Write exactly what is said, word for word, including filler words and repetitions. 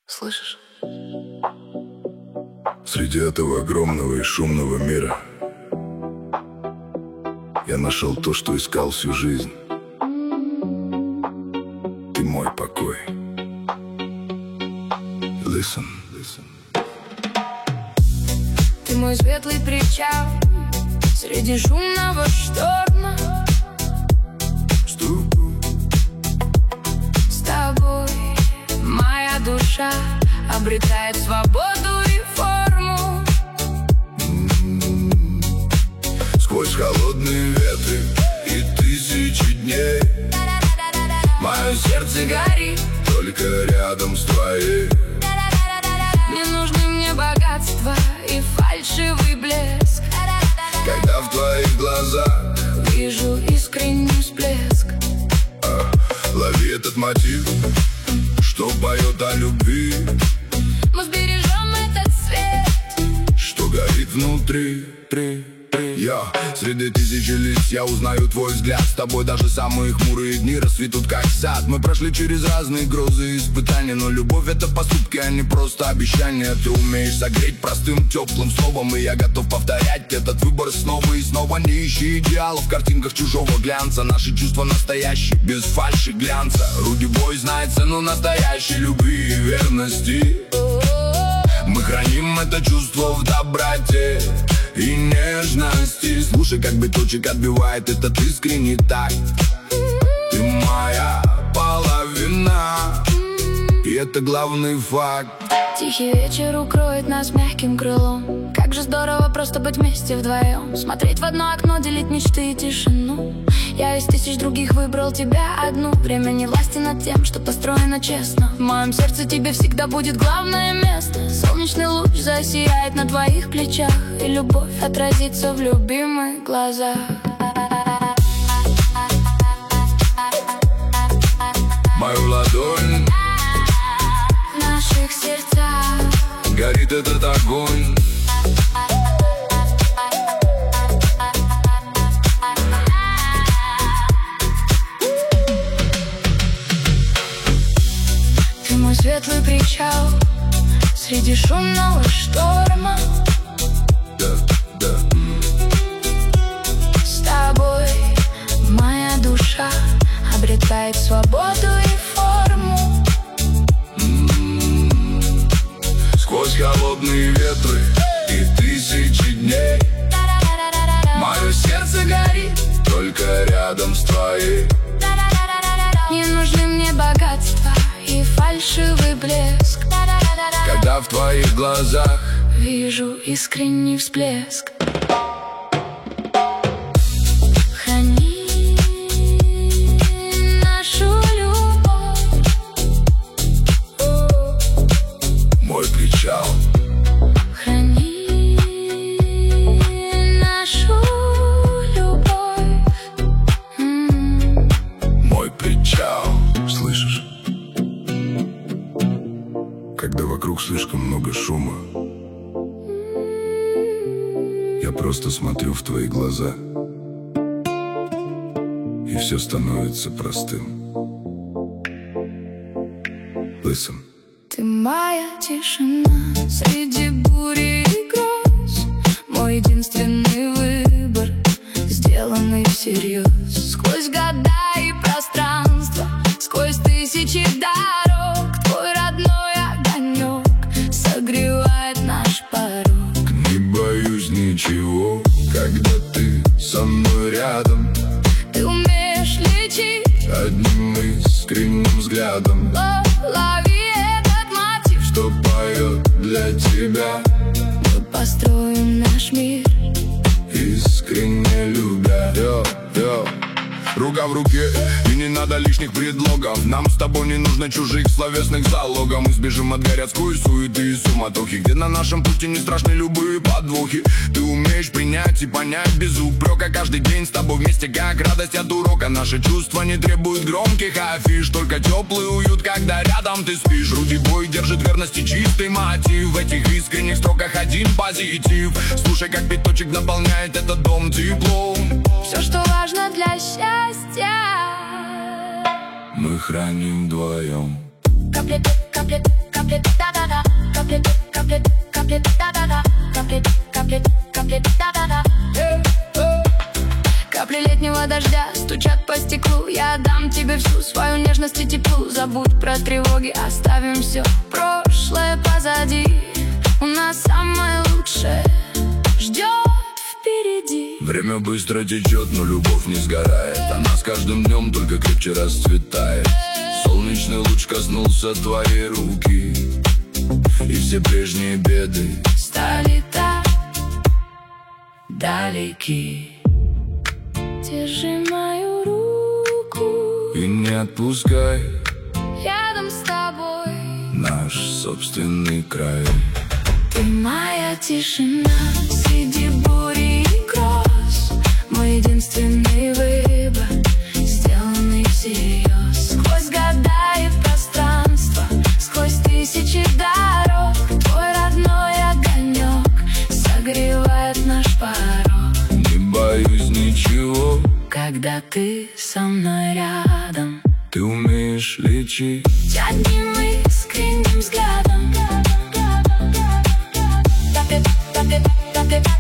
Слышишь? Среди этого огромного и шумного мира я нашел то, что искал всю жизнь. Ты мой покой. Listen, listen. Ты мой светлый причал среди шумного шторма. Что? С тобой моя душа обретает свободу и форму. М-м-м. Сквозь холодные ветры и тысячи дней мое сердце горит только рядом с твоей. Не нужны мне богатства и фальшивый блеск, Когда в твоих глазах вижу искренний всплеск. а, лови этот мотив, что поет о любви, Мы сбережем этот свет, что горит внутри. Три, три. Я среди тысячи лиц, я узнаю твой взгляд. С тобой даже самые хмурые дни расцветут как сад. Мы прошли через разные грозы и испытания, но любовь — это поступки, а не просто обещания. Ты умеешь согреть простым теплым словом, и я готов повторять этот выбор снова и снова. Не ищи идеалов в картинках чужого глянца. Наши чувства настоящие, без фальши глянца. Руди Бой знает цену настоящей любви и верности. Мы храним это чувство в доброте и нежности. Слушай, как биточек отбивает этот искренний такт. Ты моя половина, и это главный факт. Тихий вечер укроет нас мягким крылом. Как же здорово просто быть вместе вдвоем. Смотреть в одно окно, делить мечты и тишину. Я из тысяч других выбрал тебя одну. Время не власти над тем, что построено честно. В моем сердце тебе всегда будет главное место. Солнечный луч засияет на твоих плечах, и любовь отразится в любимых глазах. Мою ладонь В наших сердцах горит этот огонь. Ты мой светлый причал среди шумного шторма. Да, да. С тобой моя душа обретает свободу и форму. М-м-м. Сквозь холодные ветры и тысячи дней мое сердце горит только рядом с твоей. Не нужны мне богатства и фальшивый блеск, Когда в твоих глазах вижу искренний всплеск. Храни нашу любовь, мой причал. храни нашу любовь. М. Мой причал. Слышишь? Когда вокруг слишком много шума, я просто смотрю в твои глаза, и все становится простым. Listen. Ты моя тишина среди бури и гроз, мой единственный выбор, сделанный всерьез. Сквозь года и пространство, сквозь тысячи дорог, твой родной огонек согревает наш порог. Не боюсь ничего, когда ты со мной рядом, Ты умеешь лечить, одним искренним взглядом, о, лови этот мотив, что поет для тебя, мы построим наш мир. искренне любя. Йо, йо. Рука в руке, и не надо лишних предлогов. Нам с тобой не нужно чужих словесных залогов. Мы сбежим от городской суеты и суматохи, где на нашем пути не страшны любые подвохи. Ты умеешь принять и понять без упрека. Каждый день с тобой вместе как радость от урока. Наши чувства не требуют громких афиш, только теплый уют, когда рядом ты спишь. Руди Бой держит верности чистый мотив, в этих искренних строках один позитив. Слушай, как пяточек наполняет этот дом теплом. Все, что важно для счастья, Мы храним вдвоем. капли, капли, капли, да. дождя стучат по стеклу. Я отдам тебе всю свою нежность и тепло. Забудь про тревоги, оставим все прошлое позади. У нас самое лучшее ждет впереди. Время быстро течет, но любовь не сгорает. Она с каждым днем только крепче расцветает. Солнечный луч коснулся твоей руки, и все прежние беды стали так далеки. Держи мою руку и не отпускай. Рядом с тобой наш собственный край. Ты моя тишина среди бури и гроз. Мой единственный выбор, сделанный всерьез. Сквозь года и пространство, сквозь тысячи дорог, твой родной огонек согревает наш порог. Не боюсь ничего, когда ты со мной рядом. Ты умеешь лечить одним искренним взглядом.